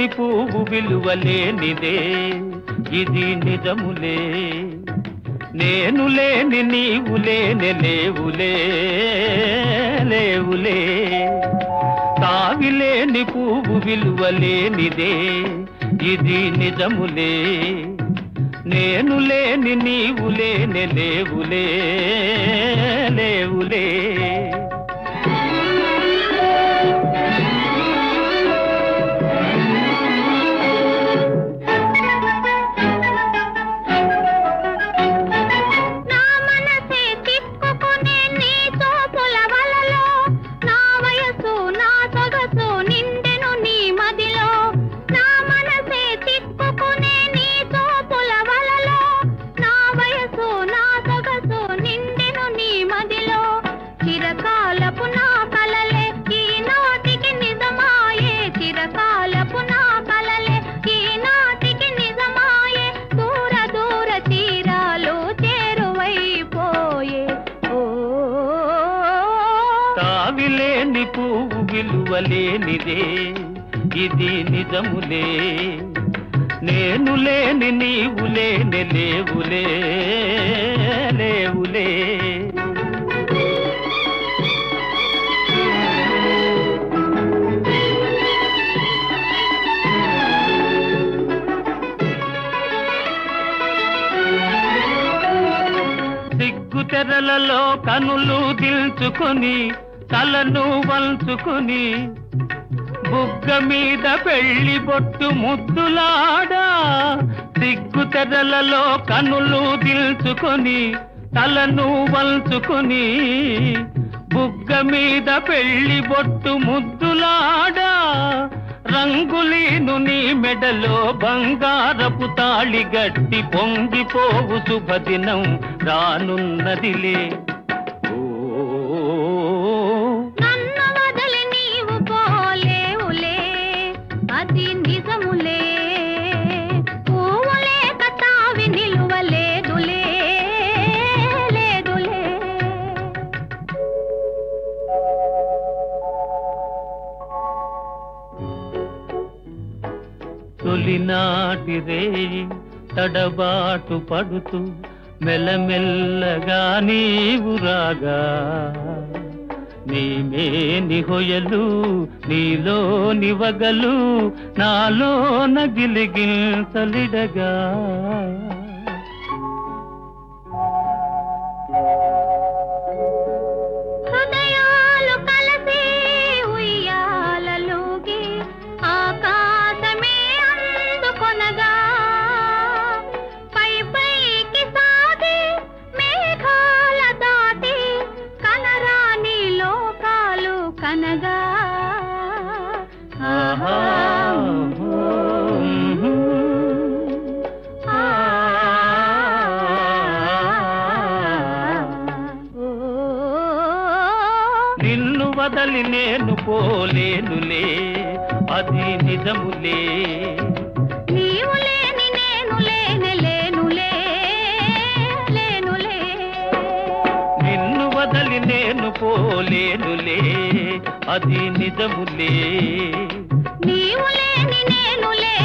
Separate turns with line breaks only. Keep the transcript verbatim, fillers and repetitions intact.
తావిలేని పువ్వు విలువలేనిదే ఇది నిజములే నేను లేని నీవు లేని లేవులే లేవులే తావిలేని పువ్వు విలువలేనిదే ఇది నిజములే నేను లేని నీవు లేని లేవులే లేవులే తావిలేని పువ్వు విలువలేనిదే ఇది నిజములే నేను లేని నీవు లేని లేవులే లేవులే సిగ్గు తెరలలో కనులు దిల్చుకొని తలను వంచుకుని బుగ్గ మీద పెళ్లి బొట్టు ముద్దులాడా సిగ్గు తెరలలో కనులు దిల్చుకొని తలను వంచుకుని బుగ్గ మీద పెళ్లి బొట్టు ముద్దులాడా రంగులీను నీ మెడలో బంగారపు తాళి గట్టి పొంగిపోవు శుభదినం రానున్నదిలే తొలినాటి రేయి తడబాటు పడుతూ మెల్లమెల్లగా నీవు రాగా నీమే నిహొయలు నీలో నివగలు నాలో నగిలిగిల్తలిడగా
కనగా
నిన్ను వదలి నేను పోలేనులే అది నిజములే
నీవు లేని నేను లేని లేనులే లేనులే
నిన్ను వదలి నేను పోలేనులే అది నిజములే
నీవు లేని నేను లే